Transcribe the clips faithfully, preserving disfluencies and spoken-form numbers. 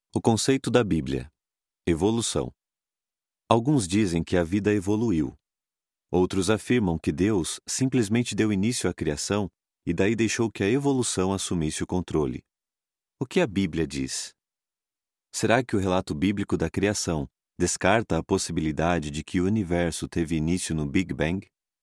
O conceito da Bíblia. Evolução. Alguns dizem que a vida evoluiu. Outros afirmam que Deus simplesmente deu início à criação e daí deixou que a evolução assumisse o controle. O que a Bíblia diz? Será que o relato bíblico da criação descarta a possibilidade de que o universo teve início no Big Bang?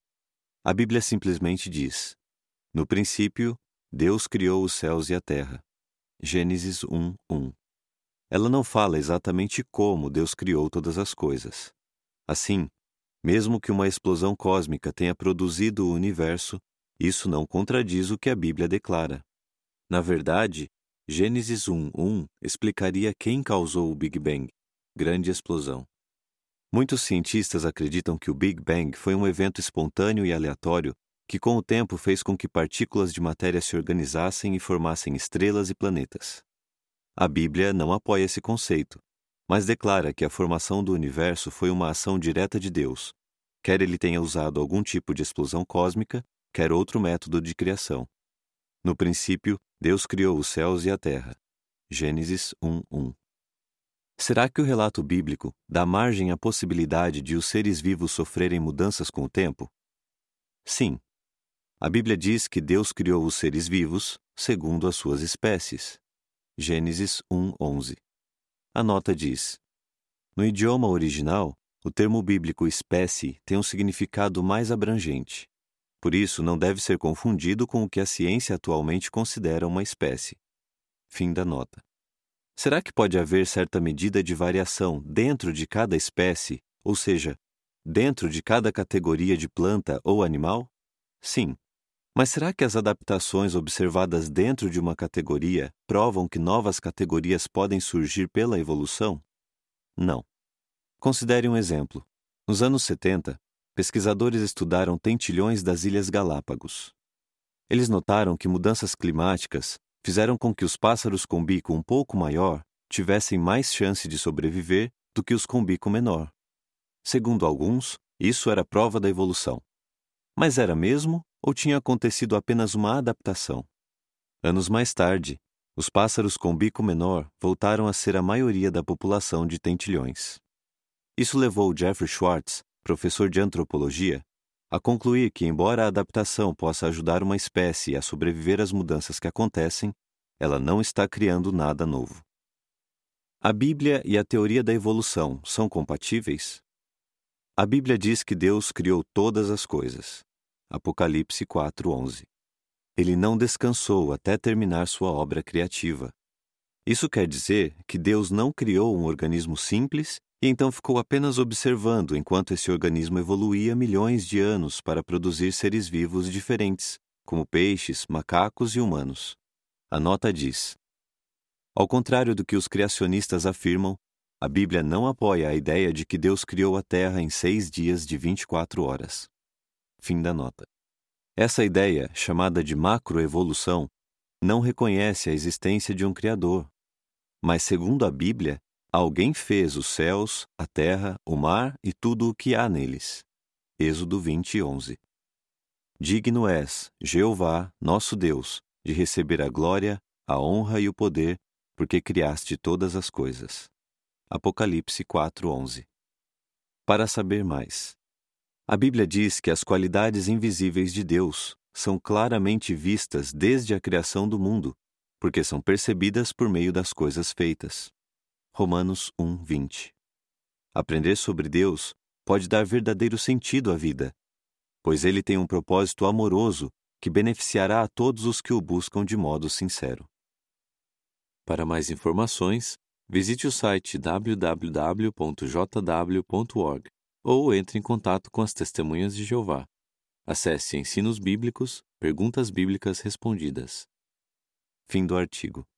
A Bíblia simplesmente diz: no princípio, Deus criou os céus e a terra. Gênesis um, um. Ela não fala exatamente como Deus criou todas as coisas. Assim, mesmo que uma explosão cósmica tenha produzido o universo, isso não contradiz o que a Bíblia declara. Na verdade, Gênesis um, um explicaria quem causou o Big Bang, grande explosão. Muitos cientistas acreditam que o Big Bang foi um evento espontâneo e aleatório que com o tempo fez com que partículas de matéria se organizassem e formassem estrelas e planetas. A Bíblia não apoia esse conceito, mas declara que a formação do universo foi uma ação direta de Deus, quer ele tenha usado algum tipo de explosão cósmica, quer outro método de criação. No princípio, Deus criou os céus e a terra. Gênesis um, um. Será que o relato bíblico dá margem à possibilidade de os seres vivos sofrerem mudanças com o tempo? Sim. A Bíblia diz que Deus criou os seres vivos segundo as suas espécies. Gênesis um, onze. A nota diz: no idioma original, o termo bíblico espécie tem um significado mais abrangente. Por isso, não deve ser confundido com o que a ciência atualmente considera uma espécie. Fim da nota. Será que pode haver certa medida de variação dentro de cada espécie, ou seja, dentro de cada categoria de planta ou animal? Sim. Mas será que as adaptações observadas dentro de uma categoria provam que novas categorias podem surgir pela evolução? Não. Considere um exemplo. Nos anos setenta, pesquisadores estudaram tentilhões das Ilhas Galápagos. Eles notaram que mudanças climáticas fizeram com que os pássaros com bico um pouco maior tivessem mais chance de sobreviver do que os com bico menor. Segundo alguns, isso era prova da evolução. Mas era mesmo ou tinha acontecido apenas uma adaptação? Anos mais tarde, os pássaros com bico menor voltaram a ser a maioria da população de tentilhões. Isso levou Jeffrey Schwartz, professor de antropologia, a concluir que, embora a adaptação possa ajudar uma espécie a sobreviver às mudanças que acontecem, ela não está criando nada novo. A Bíblia e a teoria da evolução são compatíveis? A Bíblia diz que Deus criou todas as coisas. Apocalipse quatro, onze. Ele não descansou até terminar sua obra criativa. Isso quer dizer que Deus não criou um organismo simples e então ficou apenas observando enquanto esse organismo evoluía milhões de anos para produzir seres vivos diferentes, como peixes, macacos e humanos. A nota diz: ao contrário do que os criacionistas afirmam, a Bíblia não apoia a ideia de que Deus criou a Terra em seis dias de vinte e quatro horas. Fim da nota. Essa ideia, chamada de macroevolução, não reconhece a existência de um Criador. Mas, segundo a Bíblia, alguém fez os céus, a terra, o mar e tudo o que há neles. Êxodo vinte, onze. Digno és, Jeová, nosso Deus, de receber a glória, a honra e o poder, porque criaste todas as coisas. Apocalipse quatro, onze. Para saber mais. A Bíblia diz que as qualidades invisíveis de Deus são claramente vistas desde a criação do mundo, porque são percebidas por meio das coisas feitas. Romanos um, vinte. Aprender sobre Deus pode dar verdadeiro sentido à vida, pois ele tem um propósito amoroso que beneficiará a todos os que o buscam de modo sincero. Para mais informações, visite o site w w w ponto j w ponto org ou entre em contato com as Testemunhas de Jeová. Acesse Ensinos Bíblicos, Perguntas Bíblicas Respondidas. Fim do artigo.